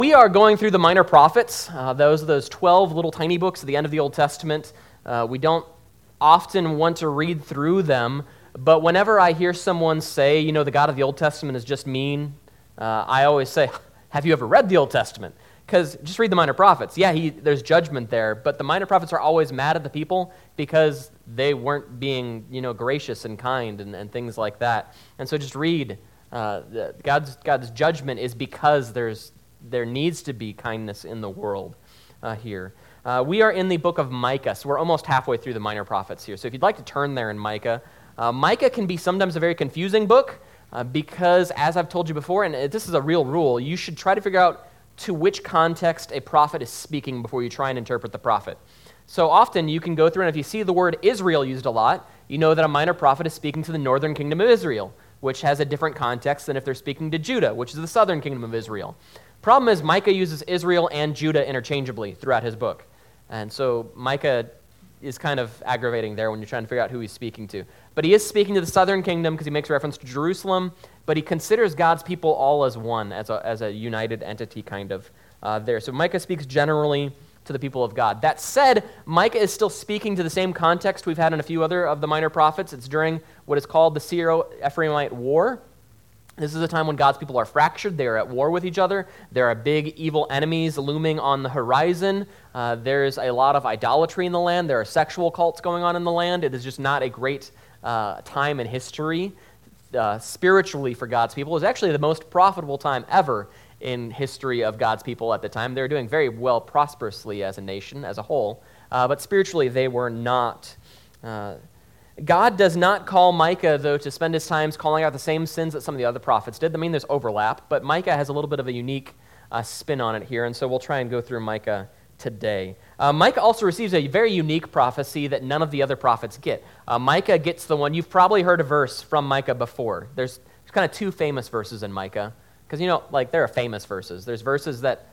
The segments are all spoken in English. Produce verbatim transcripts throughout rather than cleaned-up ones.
We are going through the minor prophets. Uh, those are those twelve little tiny books at the end of the Old Testament. Uh, we don't often want to read through them, but whenever I hear someone say, you know, the God of the Old Testament is just mean, uh, I always say, have you ever read the Old Testament? Because just read the minor prophets. Yeah, he, there's judgment there, but the minor prophets are always mad at the people because they weren't being, you know, gracious and kind and, and things like that. And so just read. Uh, God's God's judgment is because there's there needs to be kindness in the world uh, here. Uh, we are in the book of Micah, so we're almost halfway through the minor prophets here. So if you'd like to turn there in Micah, uh, Micah can be sometimes a very confusing book uh, because, as I've told you before, and this is a real rule, you should try to figure out to which context a prophet is speaking before you try and interpret the prophet. So often you can go through, and if you see the word Israel used a lot, you know that a minor prophet is speaking to the northern kingdom of Israel, which has a different context than if they're speaking to Judah, which is the southern kingdom of Israel. Problem is, Micah uses Israel and Judah interchangeably throughout his book. And so Micah is kind of aggravating there when you're trying to figure out who he's speaking to. But he is speaking to the southern kingdom because he makes reference to Jerusalem, but he considers God's people all as one, as a, as a united entity kind of uh, there. So Micah speaks generally to the people of God. That said, Micah is still speaking to the same context we've had in a few other of the minor prophets. It's during what is called the Syro-Ephraimite War. This is a time when God's people are fractured. They are at war with each other. There are big evil enemies looming on the horizon. Uh, there's a lot of idolatry in the land. There are sexual cults going on in the land. It is just not a great uh, time in history uh, spiritually for God's people. It was actually the most profitable time ever in history of God's people at the time. They were doing very well prosperously as a nation, as a whole, uh, but spiritually they were not. Uh, God does not call Micah, though, to spend his time calling out the same sins that some of the other prophets did. I mean, there's overlap, but Micah has a little bit of a unique uh, spin on it here, and so we'll try and go through Micah today. Uh, Micah also receives a very unique prophecy that none of the other prophets get. Uh, Micah gets the one, you've probably heard a verse from Micah before. There's, there's kind of two famous verses in Micah, because, you know, like, there are famous verses. There's verses that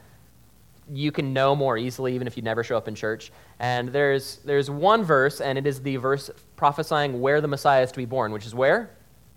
you can know more easily even if you never show up in church. And there's there's one verse, and it is the verse prophesying where the Messiah is to be born, which is where?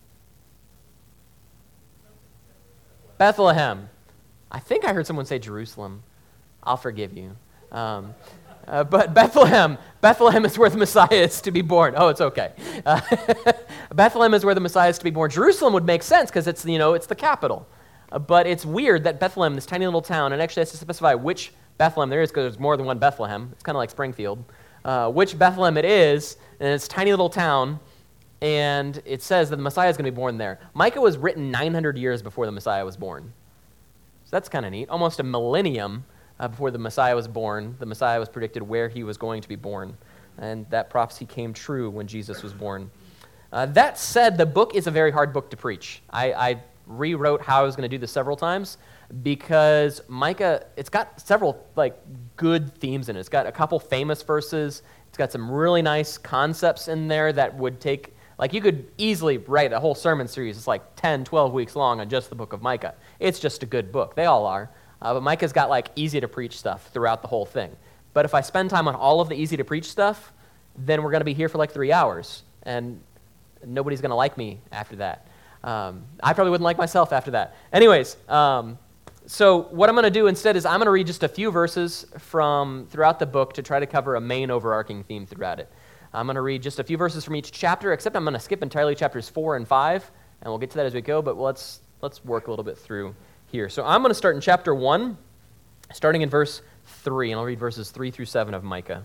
Bethlehem. I think I heard someone say Jerusalem. I'll forgive you. Um, uh, but Bethlehem. Bethlehem is where the Messiah is to be born. Oh, it's okay. Uh, Bethlehem is where the Messiah is to be born. Jerusalem would make sense because it's, you know, it's the capital. Uh, but it's weird that Bethlehem, this tiny little town, and actually has to specify which Bethlehem there is because there's more than one Bethlehem. It's kind of like Springfield. Uh, which Bethlehem it is, and it's a tiny little town, and it says that the Messiah is going to be born there. Micah was written nine hundred years before the Messiah was born. So that's kind of neat. Almost a millennium uh, before the Messiah was born, the Messiah was predicted where he was going to be born. And that prophecy came true when Jesus was born. Uh, that said, the book is a very hard book to preach. I... I rewrote how I was going to do this several times because Micah, it's got several like good themes in it. It's got a couple famous verses. It's got some really nice concepts in there that would take, like you could easily write a whole sermon series. It's like ten, twelve weeks long on just the book of Micah. It's just a good book. They all are. Uh, but Micah's got like easy to preach stuff throughout the whole thing. But if I spend time on all of the easy to preach stuff, then we're going to be here for like three hours and nobody's going to like me after that. Um, I probably wouldn't like myself after that. Anyways, um, so what I'm going to do instead is I'm going to read just a few verses from throughout the book to try to cover a main overarching theme throughout it. I'm going to read just a few verses from each chapter, except I'm going to skip entirely chapters four and five, and we'll get to that as we go, but let's let's work a little bit through here. So I'm going to start in chapter one, starting in verse three, and I'll read verses three through seven of Micah.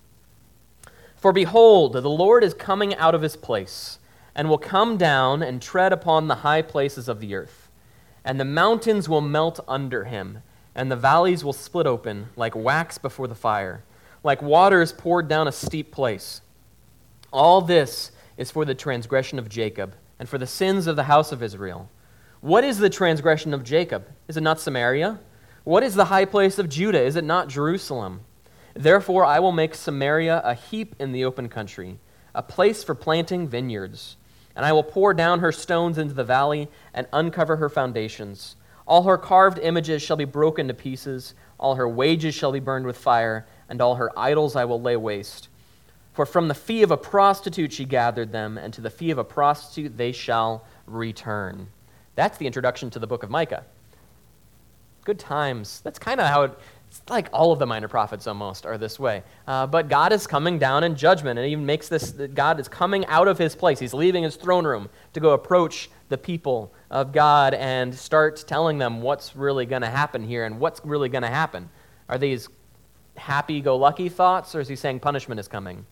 For behold, the Lord is coming out of his place, and will come down and tread upon the high places of the earth. And the mountains will melt under him, and the valleys will split open like wax before the fire, like waters poured down a steep place. All this is for the transgression of Jacob, and for the sins of the house of Israel. What is the transgression of Jacob? Is it not Samaria? What is the high place of Judah? Is it not Jerusalem? Therefore I will make Samaria a heap in the open country, a place for planting vineyards. And I will pour down her stones into the valley and uncover her foundations. All her carved images shall be broken to pieces. All her wages shall be burned with fire, and all her idols I will lay waste. For from the fee of a prostitute she gathered them, and to the fee of a prostitute they shall return. That's the introduction to the book of Micah. good times. That's kind of how it, it's like all of the minor prophets almost are this way. Uh, but God is coming down in judgment, and it even makes this, that God is coming out of his place. He's leaving his throne room to go approach the people of God and start telling them what's really going to happen here and what's really going to happen. Are these happy-go-lucky thoughts, or is he saying punishment is coming?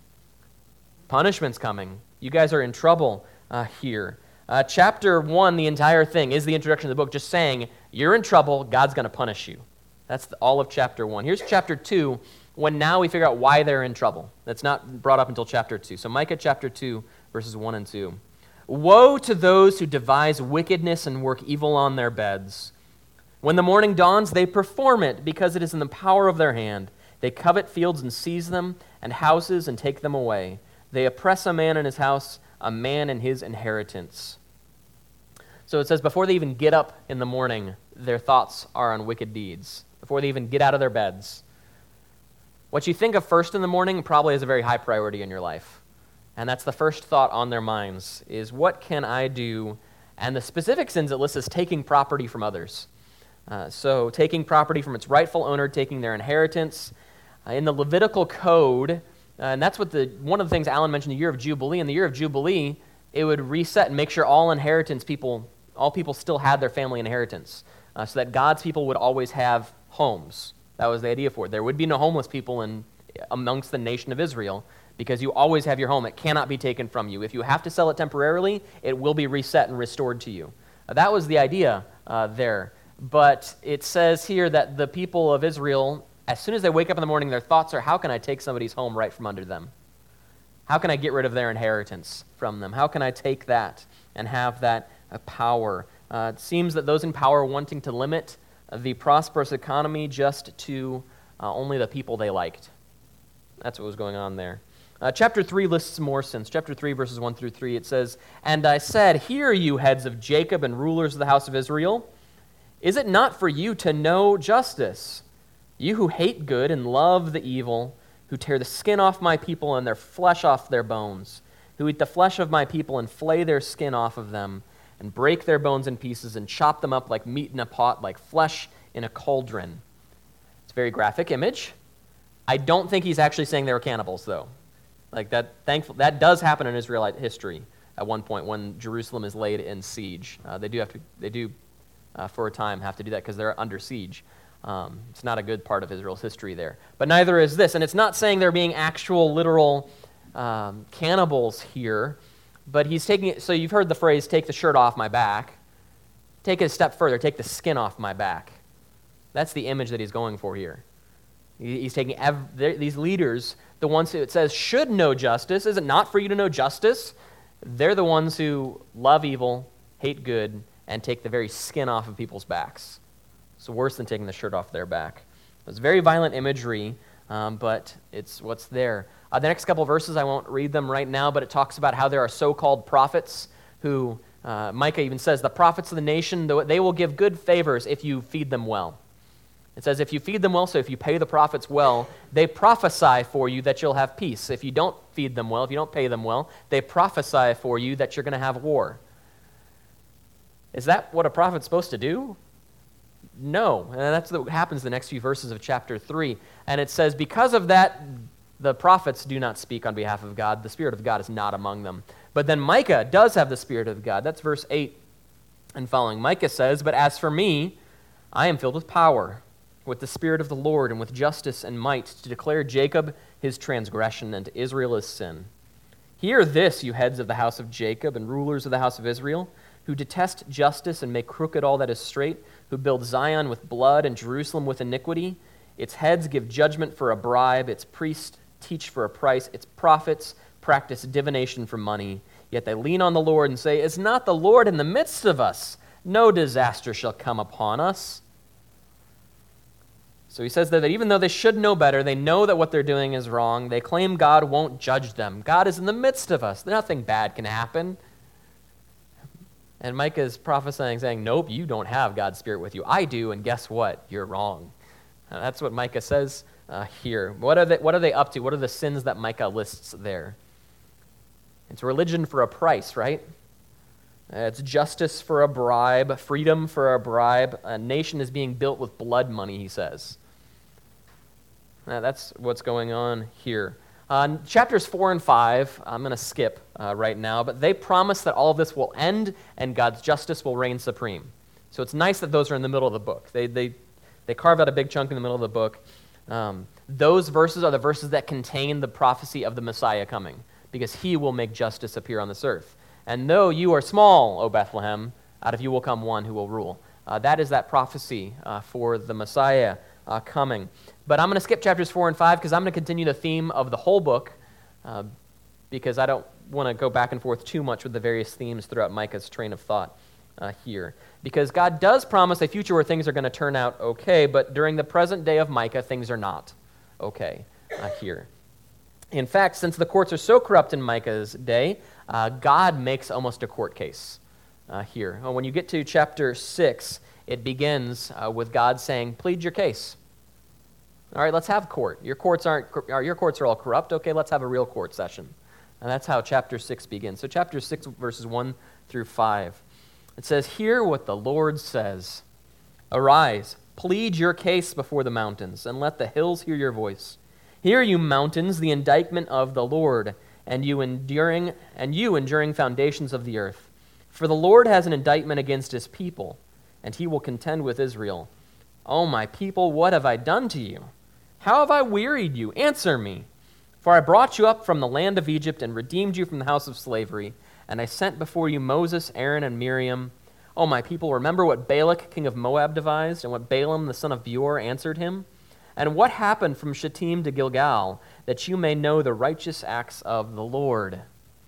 Punishment's coming. You guys are in trouble uh, here. Uh, chapter one, the entire thing, is the introduction of the book, just saying, you're in trouble, God's going to punish you. That's the, all of chapter one. Here's chapter two, when now we figure out why they're in trouble. That's not brought up until chapter two. So Micah chapter two, verses one and two. Woe to those who devise wickedness and work evil on their beds. When the morning dawns, they perform it because it is in the power of their hand. They covet fields and seize them, and houses and take them away. They oppress a man in his house, a man in his inheritance. So it says before they even get up in the morning, their thoughts are on wicked deeds. Before they even get out of their beds. What you think of first in the morning probably is a very high priority in your life. And that's the first thought on their minds, is what can I do? And the specific sins it lists is taking property from others. Uh, so taking property from its rightful owner, taking their inheritance. Uh, in the Levitical code, uh, and that's what the one of the things Alan mentioned, the year of Jubilee. In the year of Jubilee, it would reset and make sure all inheritance people, all people still had their family inheritance, uh, so that God's people would always have homes. That was the idea for it. There would be no homeless people in amongst the nation of Israel, because you always have your home. It cannot be taken from you. If you have to sell it temporarily, it will be reset and restored to you. Uh, that was the idea uh, there. But it says here that the people of Israel, as soon as they wake up in the morning, their thoughts are, how can I take somebody's home right from under them? How can I get rid of their inheritance from them? How can I take that and have that uh, power? Uh, it seems that those in power are wanting to limit the prosperous economy just to uh, only the people they liked. That's what was going on there. Uh, chapter three lists more sins. Chapter three, verses one through three, it says, And I said, Hear you, heads of Jacob and rulers of the house of Israel. Is it not for you to know justice? You who hate good and love the evil, who tear the skin off my people and their flesh off their bones, who eat the flesh of my people and flay their skin off of them, and break their bones in pieces and chop them up like meat in a pot, like flesh in a cauldron. It's a very graphic image. I don't think he's actually saying they were cannibals, though. Like that, thankful that does happen in Israelite history at one point when Jerusalem is laid in siege. Uh, they do have to, they do, uh, for a time, have to do that because they're under siege. Um, it's not a good part of Israel's history there. But neither is this, and it's not saying they're being actual, literal um, cannibals here. But he's taking it. So you've heard the phrase, "Take the shirt off my back." Take it a step further. Take the skin off my back. That's the image that he's going for here. He's taking ev- these leaders, the ones who it says should know justice. Is it not for you to know justice? They're the ones who love evil, hate good, and take the very skin off of people's backs. It's worse than taking the shirt off their back. It's very violent imagery, um, but it's what's there. Uh, the next couple of verses, I won't read them right now, but it talks about how there are so-called prophets who, uh, Micah even says, the prophets of the nation, they will give good favors if you feed them well. It says if you feed them well, so if you pay the prophets well, they prophesy for you that you'll have peace. If you don't feed them well, if you don't pay them well, they prophesy for you that you're going to have war. Is that what a prophet's supposed to do? No. And that's what happens in the next few verses of chapter three. And it says, because of that, the prophets do not speak on behalf of God. The Spirit of God is not among them. But then Micah does have the Spirit of God. That's verse eight and following. Micah says, But as for me, I am filled with power, with the Spirit of the Lord, and with justice and might, to declare Jacob his transgression and to Israel his sin. Hear this, you heads of the house of Jacob and rulers of the house of Israel, who detest justice and make crooked all that is straight, who build Zion with blood and Jerusalem with iniquity. Its heads give judgment for a bribe, its priests teach for a price, its prophets practice divination for money. Yet they lean on the Lord and say, Is not the Lord in the midst of us? No disaster shall come upon us. So he says that even though they should know better, they know that what they're doing is wrong. They claim God won't judge them. God is in the midst of us. Nothing bad can happen. And Micah is prophesying, saying, nope, you don't have God's Spirit with you. I do, and guess what? You're wrong. And that's what Micah says uh, here. What are, they, what are they up to? What are the sins that Micah lists there? It's religion for a price, right? Uh, it's justice for a bribe, freedom for a bribe. A nation is being built with blood money, he says. Uh, that's what's going on here. Uh, chapters four and five, I'm going to skip uh, right now, but they promise that all of this will end and God's justice will reign supreme. So it's nice that those are in the middle of the book. They they they carve out a big chunk in the middle of the book. Um, those verses are the verses that contain the prophecy of the Messiah coming, because he will make justice appear on this earth. And though you are small, O Bethlehem, out of you will come one who will rule. Uh, that is that prophecy uh, for the Messiah uh, coming. But I'm going to skip chapters four and five because I'm going to continue the theme of the whole book uh, because I don't want to go back and forth too much with the various themes throughout Micah's train of thought uh, here. Because God does promise a future where things are going to turn out okay, but during the present day of Micah, things are not okay uh, here. In fact, since the courts are so corrupt in Micah's day, uh, God makes almost a court case uh, here. When you get to chapter six, it begins uh, with God saying, plead your case. All right, let's have court. Your courts aren't. Your courts are all corrupt. Okay, let's have a real court session. And that's how chapter six begins. So chapter six, verses one through five. It says, hear what the Lord says. Arise, plead your case before the mountains, and let the hills hear your voice. Hear, you mountains, the indictment of the Lord, and you enduring and you enduring foundations of the earth. For the Lord has an indictment against his people, and he will contend with Israel. O my people, what have I done to you? How have I wearied you? Answer me. For I brought you up from the land of Egypt and redeemed you from the house of slavery, and I sent before you Moses, Aaron, and Miriam. O my people, remember what Balak, king of Moab, devised, and what Balaam, the son of Beor, answered him, and what happened from Shittim to Gilgal, that you may know the righteous acts of the Lord.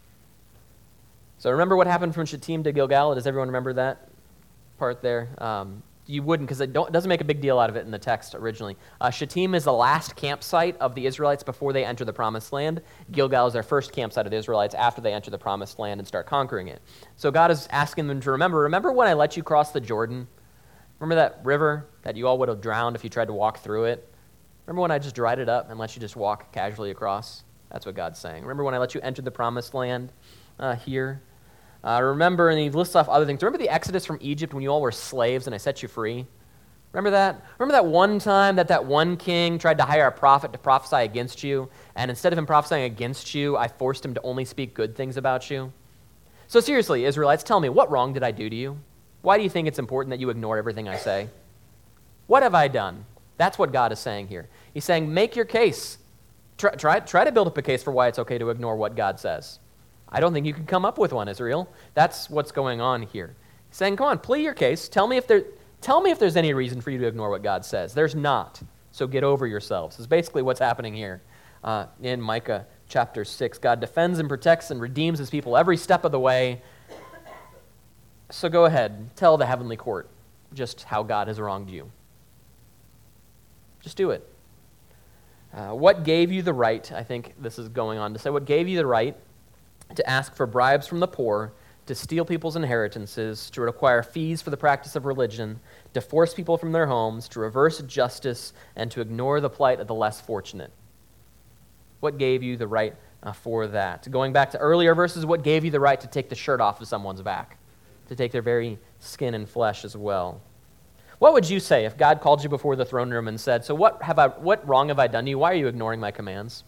So remember what happened from Shittim to Gilgal? Does everyone remember that part there? Um, You wouldn't, because it, it doesn't make a big deal out of it in the text originally. Uh, Shittim is the last campsite of the Israelites before they enter the Promised Land. Gilgal is their first campsite of the Israelites after they enter the Promised Land and start conquering it. So God is asking them to remember, remember when I let you cross the Jordan? Remember that river that you all would have drowned if you tried to walk through it? Remember when I just dried it up and let you just walk casually across? That's what God's saying. Remember when I let you enter the Promised Land uh, here? Uh, remember, and he lists off other things. Remember the Exodus from Egypt when you all were slaves and I set you free? Remember that? Remember that one time that that one king tried to hire a prophet to prophesy against you, and instead of him prophesying against you, I forced him to only speak good things about you? So seriously, Israelites, tell me, what wrong did I do to you? Why do you think it's important that you ignore everything I say? What have I done? That's what God is saying here. He's saying, make your case. Try, try, try to build up a case for why it's okay to ignore what God says. I don't think you can come up with one, Israel. That's what's going on here. He's saying, come on, plead your case. Tell me if there, tell me if there's any reason for you to ignore what God says. There's not. So get over yourselves. Is basically what's happening here uh, in Micah chapter six. God defends and protects and redeems his people every step of the way. So go ahead, tell the heavenly court just how God has wronged you. Just do it. Uh, what gave you the right, I think this is going on to say, what gave you the right to ask for bribes from the poor, to steal people's inheritances, to require fees for the practice of religion, to force people from their homes, to reverse justice, and to ignore the plight of the less fortunate? What gave you the right uh, for that? Going back to earlier verses, what gave you the right to take the shirt off of someone's back, to take their very skin and flesh as well? What would you say if God called you before the throne room and said, so what have I, what wrong have I done to you? Why are you ignoring my commands?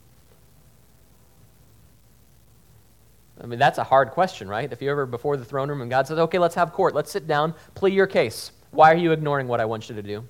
I mean, that's a hard question, right? If you're ever before the throne room and God says, okay, let's have court. Let's sit down, plead your case. Why are you ignoring what I want you to do?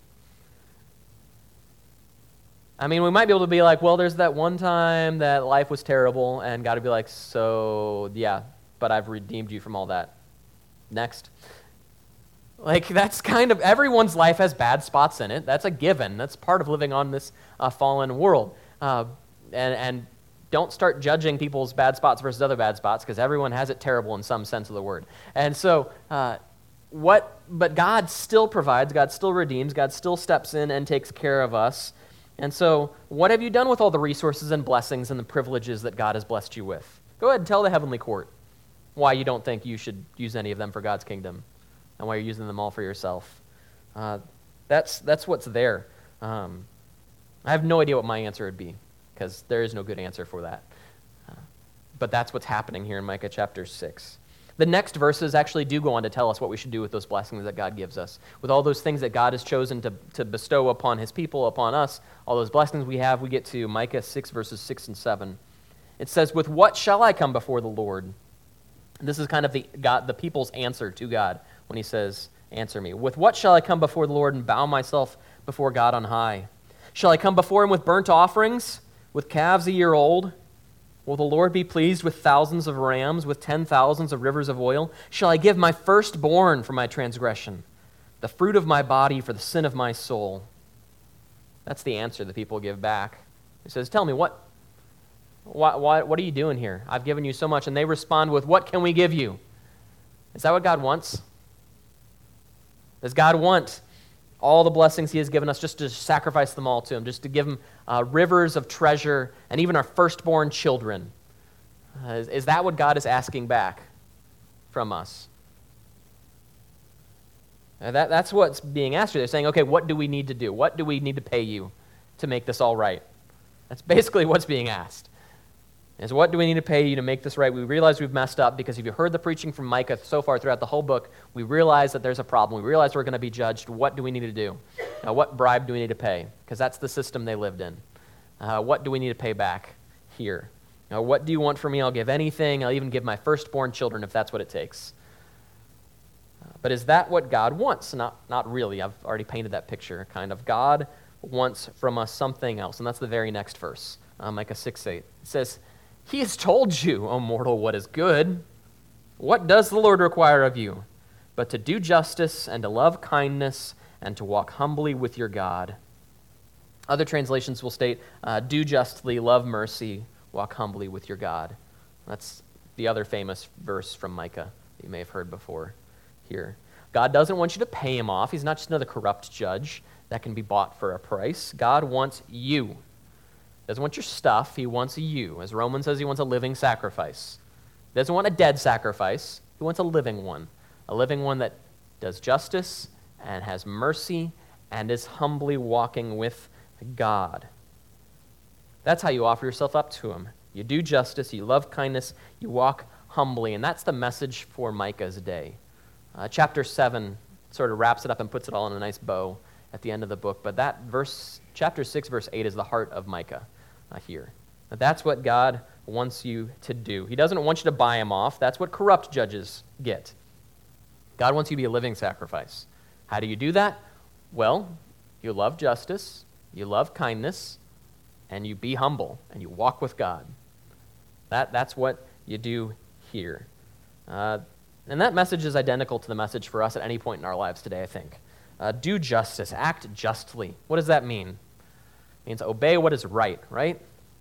I mean, we might be able to be like, well, there's that one time that life was terrible, and God would be like, so, yeah, but I've redeemed you from all that. Next. Like, that's kind of, everyone's life has bad spots in it. That's a given. That's part of living on this uh, fallen world. Uh, and, and don't start judging people's bad spots versus other bad spots, because everyone has it terrible in some sense of the word. And so, uh, what, but God still provides, God still redeems, God still steps in and takes care of us. And so, what have you done with all the resources and blessings and the privileges that God has blessed you with? Go ahead and tell the heavenly court why you don't think you should use any of them for God's kingdom, and why you're using them all for yourself. Uh, that's that's what's there. Um, I have no idea what my answer would be, because there is no good answer for that. Uh, but that's what's happening here in Micah chapter six. The next verses actually do go on to tell us what we should do with those blessings that God gives us. With all those things that God has chosen to, to bestow upon his people, upon us, all those blessings we have, we get to Micah six, verses six and seven. It says, "With what shall I come before the Lord?" And this is kind of the God, the people's answer to God when he says, "Answer me. With what shall I come before the Lord and bow myself before God on high? Shall I come before him with burnt offerings, with calves a year old? Will the Lord be pleased with thousands of rams, with ten thousands of rivers of oil? Shall I give my firstborn for my transgression, the fruit of my body for the sin of my soul?" That's the answer the people give back. He says, "Tell me, what, what, what, what are you doing here? I've given you so much." And they respond with, "What can we give you?" Is that what God wants? Does God want all the blessings he has given us just to sacrifice them all to him, just to give him uh, rivers of treasure and even our firstborn children? Uh, is, is that what God is asking back from us? Uh, that, that's what's being asked here. They're saying, okay, what do we need to do? What do we need to pay you to make this all right? That's basically what's being asked. Is what do we need to pay you to make this right? We realize we've messed up because if you heard the preaching from Micah so far throughout the whole book, we realize that there's a problem. We realize we're going to be judged. What do we need to do? Uh, what bribe do we need to pay? Because that's the system they lived in. Uh, what do we need to pay back here? Uh, what do you want from me? I'll give anything. I'll even give my firstborn children if that's what it takes. Uh, but is that what God wants? Not, not really. I've already painted that picture, kind of. God wants from us something else, and that's the very next verse, uh, Micah six eight. It says, "He has told you, O mortal, what is good. What does the Lord require of you? But to do justice and to love kindness and to walk humbly with your God." Other translations will state, uh, "Do justly, love mercy, walk humbly with your God." That's the other famous verse from Micah that you may have heard before here. God doesn't want you to pay him off. He's not just another corrupt judge that can be bought for a price. God wants you. Doesn't want your stuff, he wants you. As Romans says, he wants a living sacrifice. He doesn't want a dead sacrifice, he wants a living one. A living one that does justice and has mercy and is humbly walking with God. That's how you offer yourself up to him. You do justice, you love kindness, you walk humbly, and that's the message for Micah's day. Uh, chapter seven sort of wraps it up and puts it all in a nice bow at the end of the book, but that verse, chapter six, verse eight is the heart of Micah. Uh, here. But that's what God wants you to do. He doesn't want you to buy him off. That's what corrupt judges get. God wants you to be a living sacrifice. How do you do that? Well, you love justice, you love kindness, and you be humble, and you walk with God. That, that's what you do here. Uh, and that message is identical to the message for us at any point in our lives today, I think. Uh, do justice, act justly. What does that mean? It means obey what is right, right?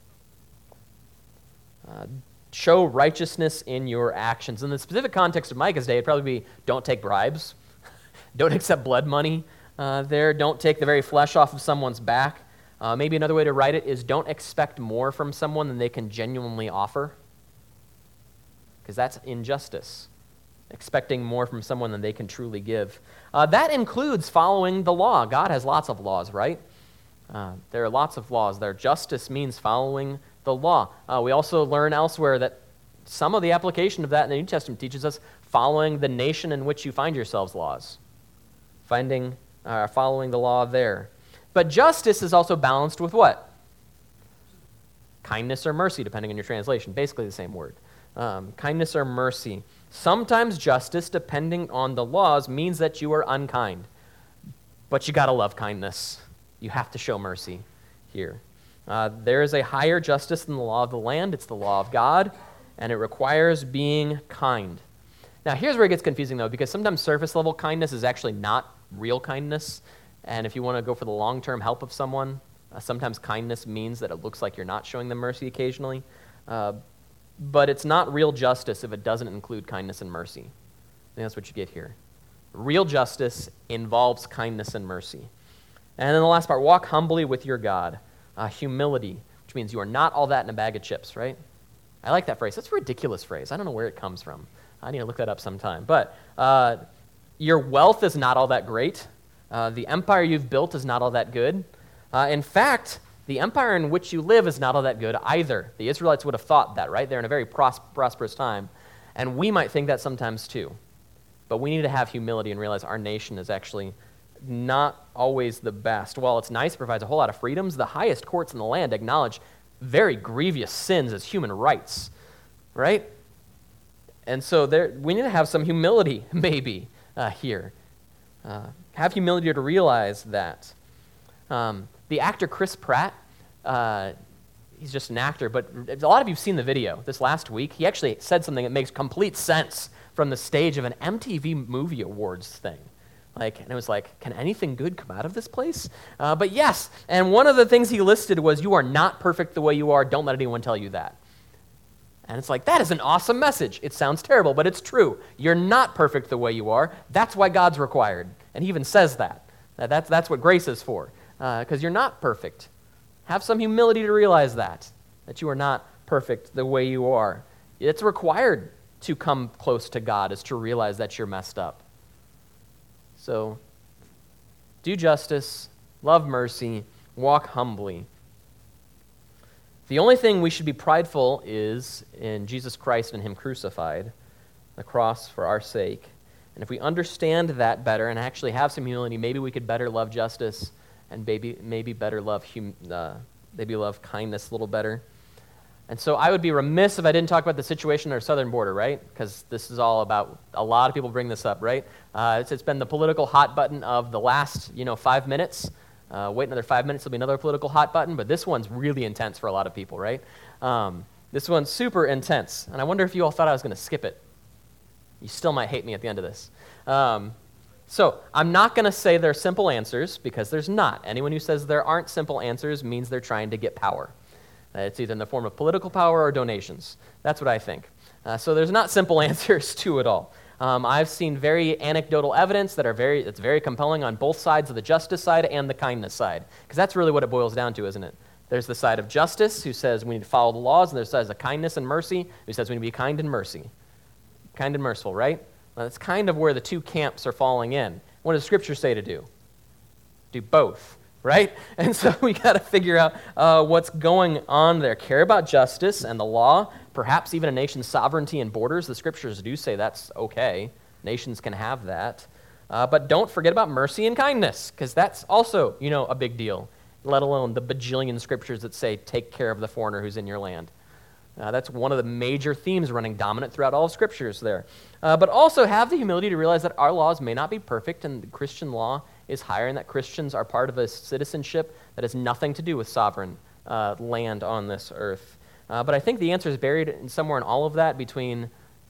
Uh, show righteousness in your actions. In the specific context of Micah's day, it'd probably be don't take bribes, don't accept blood money uh, there, don't take the very flesh off of someone's back. Uh, maybe another way to write it is don't expect more from someone than they can genuinely offer, because that's injustice, expecting more from someone than they can truly give. Uh, that includes following the law. God has lots of laws, right? Uh, there are lots of laws there. Justice means following the law. Uh, we also learn elsewhere that some of the application of that in the New Testament teaches us following the nation in which you find yourselves laws, finding, uh, following the law there. But justice is also balanced with what? Kindness or mercy, depending on your translation. Basically the same word. Um, kindness or mercy. Sometimes justice, depending on the laws, means that you are unkind. But you got to love kindness. You have to show mercy here. Uh, there is a higher justice than the law of the land. It's the law of God, and it requires being kind. Now, here's where it gets confusing, though, because sometimes surface-level kindness is actually not real kindness, and if you want to go for the long-term help of someone, uh, sometimes kindness means that it looks like you're not showing them mercy occasionally, uh, but it's not real justice if it doesn't include kindness and mercy. I think that's what you get here. Real justice involves kindness and mercy. And then the last part, walk humbly with your God. Uh, humility, which means you are not all that in a bag of chips, right? I like that phrase. That's a ridiculous phrase. I don't know where it comes from. I need to look that up sometime. But uh, your wealth is not all that great. Uh, the empire you've built is not all that good. Uh, in fact, the empire in which you live is not all that good either. The Israelites would have thought that, right? They're in a very pros- prosperous time. And we might think that sometimes too. But we need to have humility and realize our nation is actually not always the best. While it's nice, it provides a whole lot of freedoms, the highest courts in the land acknowledge very grievous sins as human rights, right? And so there, we need to have some humility, maybe, uh, here. Uh, have humility to realize that. Um, the actor Chris Pratt, uh, he's just an actor, but a lot of you have seen the video this last week. He actually said something that makes complete sense from the stage of an M T V Movie Awards thing. Like, and it was like, can anything good come out of this place? Uh, but yes, and one of the things he listed was, you are not perfect the way you are. Don't let anyone tell you that. And it's like, that is an awesome message. It sounds terrible, but it's true. You're not perfect the way you are. That's why God's required. And he even says that. That's, that's what grace is for, because uh, you're not perfect. Have some humility to realize that, that you are not perfect the way you are. It's required to come close to God, is to realize that you're messed up. So, do justice, love mercy, walk humbly. The only thing we should be prideful is in Jesus Christ and him crucified, the cross for our sake. And if we understand that better and actually have some humility, maybe we could better love justice and maybe maybe better love hum, uh, maybe love kindness a little better. And so I would be remiss if I didn't talk about the situation at our southern border, right? Because this is all about, a lot of people bring this up, right? Uh, it's, it's been the political hot button of the last, you know, five minutes. Uh, wait another five minutes, there'll be another political hot button, but this one's really intense for a lot of people, right? Um, this one's super intense, and I wonder if you all thought I was going to skip it. You still might hate me at the end of this. Um, so I'm not going to say there are simple answers, because there's not. Anyone who says there aren't simple answers means they're trying to get power. It's either in the form of political power or donations. That's what I think. Uh, so there's not simple answers to it all. Um, I've seen very anecdotal evidence that are very, that's very compelling on both sides of the justice side and the kindness side, because that's really what it boils down to, isn't it? There's the side of justice, who says we need to follow the laws, and there's the side of kindness and mercy, who says we need to be kind and mercy. Kind and merciful, right? Well, that's kind of where the two camps are falling in. What does Scripture say to do? Do both. Right? And so we got to figure out uh, what's going on there. Care about justice and the law, perhaps even a nation's sovereignty and borders. The Scriptures do say that's okay. Nations can have that. Uh, but don't forget about mercy and kindness, because that's also, you know, a big deal, let alone the bajillion Scriptures that say take care of the foreigner who's in your land. Uh, that's one of the major themes running dominant throughout all of Scriptures there. Uh, but also have the humility to realize that our laws may not be perfect, and the Christian law is higher, and that Christians are part of a citizenship that has nothing to do with sovereign uh, land on this earth. Uh, but I think the answer is buried in somewhere in all of that between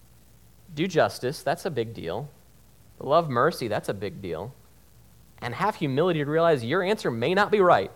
do justice, that's a big deal. Love mercy, that's a big deal. And have humility to realize your answer may not be right.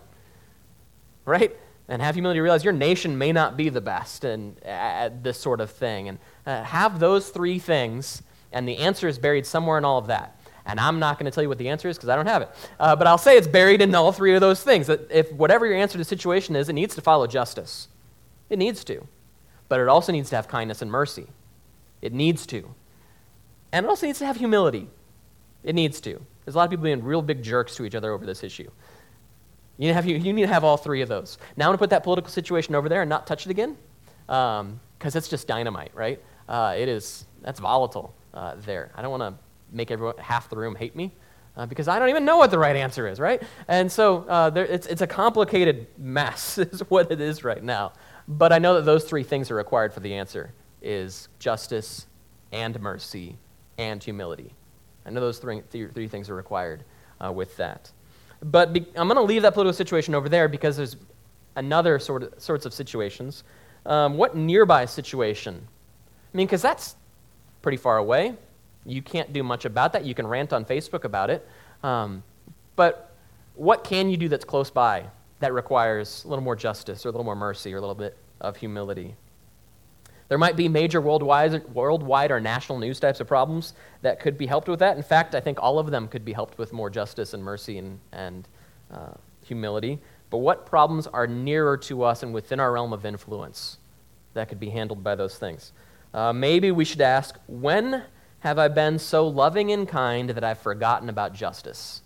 Right? And have humility to realize your nation may not be the best and uh, this sort of thing. And uh, have those three things, and the answer is buried somewhere in all of that. And I'm not going to tell you what the answer is because I don't have it. Uh, but I'll say it's buried in all three of those things. That if whatever your answer to the situation is, it needs to follow justice. It needs to. But it also needs to have kindness and mercy. It needs to. And it also needs to have humility. It needs to. There's a lot of people being real big jerks to each other over this issue. You need to have, you need to have all three of those. Now I'm going to put that political situation over there and not touch it again, because um, it's just dynamite, right? Uh, it is, that's volatile uh, there. I don't want to make everyone, half the room hate me, uh, because I don't even know what the right answer is, right? And so uh, there, it's, it's a complicated mess is what it is right now. But I know that those three things are required for the answer, is justice and mercy and humility. I know those three, three, three things are required uh, with that. But be, I'm going to leave that political situation over there because there's another sort of sorts of situations. Um, what nearby situation? I mean, because that's pretty far away. You can't do much about that. You can rant on Facebook about it. Um, but what can you do that's close by that requires a little more justice or a little more mercy or a little bit of humility? There might be major worldwide, worldwide or national news types of problems that could be helped with that. In fact, I think all of them could be helped with more justice and mercy and, and uh, humility. But what problems are nearer to us and within our realm of influence that could be handled by those things? Uh, maybe we should ask, when have I been so loving and kind that I've forgotten about justice?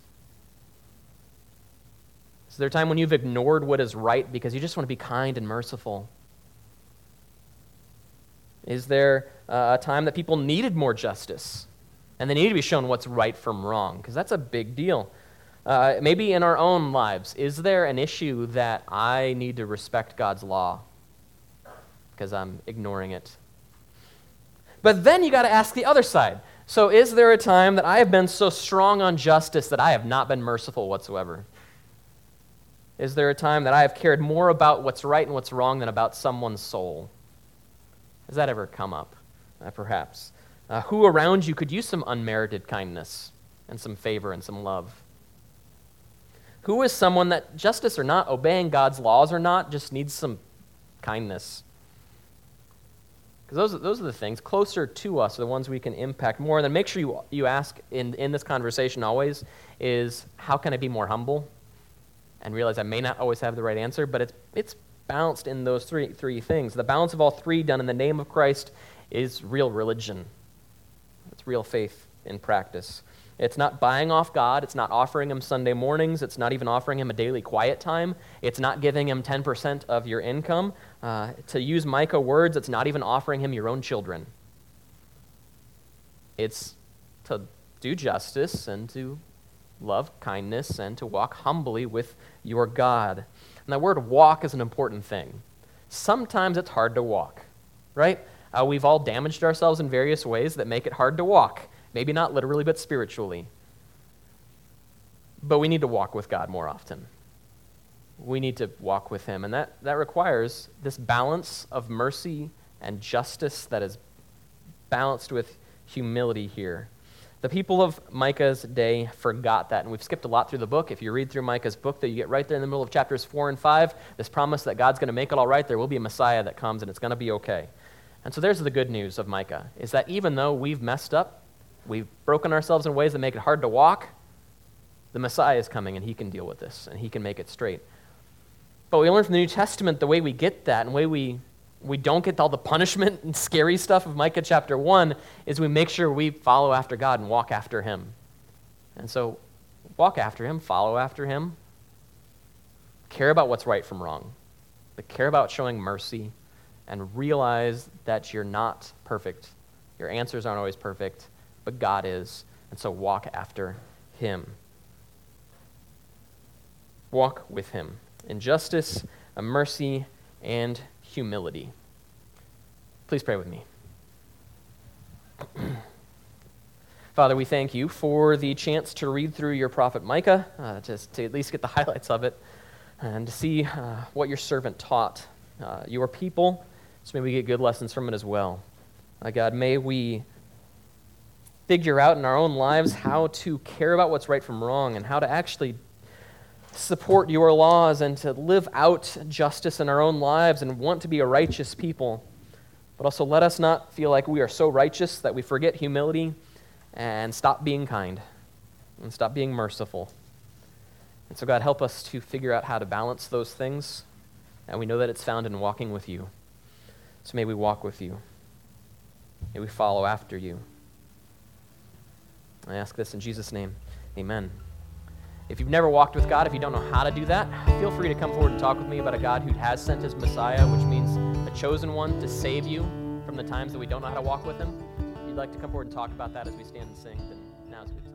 Is there a time when you've ignored what is right because you just want to be kind and merciful? Is there uh, a time that people needed more justice? And they need to be shown what's right from wrong, because that's a big deal. Uh, maybe in our own lives, is there an issue that I need to respect God's law because I'm ignoring it? But then you got to ask the other side. So is there a time that I have been so strong on justice that I have not been merciful whatsoever? Is there a time that I have cared more about what's right and what's wrong than about someone's soul? Has that ever come up? Uh, perhaps. Uh, who around you could use some unmerited kindness and some favor and some love? Who is someone that, justice or not, obeying God's laws or not, just needs some kindness? Because those, those are the things closer to us, are the ones we can impact more. And then make sure you, you ask in, in this conversation always is, how can I be more humble? And realize I may not always have the right answer, but it's it's balanced in those three three things. The balance of all three done in the name of Christ is real religion. It's real faith in practice. It's not buying off God. It's not offering him Sunday mornings. It's not even offering him a daily quiet time. It's not giving him ten percent of your income. Uh, to use Micah words, it's not even offering him your own children. It's to do justice and to love kindness and to walk humbly with your God. And that word walk is an important thing. Sometimes it's hard to walk, right? Uh, we've all damaged ourselves in various ways that make it hard to walk. Maybe not literally, but spiritually. But we need to walk with God more often. We need to walk with him. And that, that requires this balance of mercy and justice that is balanced with humility here. The people of Micah's day forgot that, and we've skipped a lot through the book. If you read through Micah's book, that you get right there in the middle of chapters four and five, this promise that God's going to make it all right. There will be a Messiah that comes, and it's going to be okay. And so there's the good news of Micah, is that even though we've messed up, we've broken ourselves in ways that make it hard to walk, the Messiah is coming, and he can deal with this, and he can make it straight. But we learn from the New Testament the way we get that, and the way we we don't get all the punishment and scary stuff of Micah chapter one, is we make sure we follow after God and walk after him. And so walk after him, follow after him, care about what's right from wrong, but care about showing mercy, and realize that you're not perfect. Your answers aren't always perfect, but God is, and so walk after him. Walk with him in justice, and mercy, and humility. Please pray with me. Father, we thank you for the chance to read through your prophet Micah, uh, just to at least get the highlights of it, and to see uh, what your servant taught uh, your people, so may we get good lessons from it as well. Uh, God, may we figure out in our own lives how to care about what's right from wrong and how to actually support your laws and to live out justice in our own lives and want to be a righteous people. But also let us not feel like we are so righteous that we forget humility and stop being kind and stop being merciful. And so God, help us to figure out how to balance those things, and we know that it's found in walking with you. So may we walk with you. May we follow after you. I ask this in Jesus' name. Amen. If you've never walked with God, if you don't know how to do that, feel free to come forward and talk with me about a God who has sent his Messiah, which means a chosen one to save you from the times that we don't know how to walk with him. If you'd like to come forward and talk about that as we stand and sing, then now's a good time.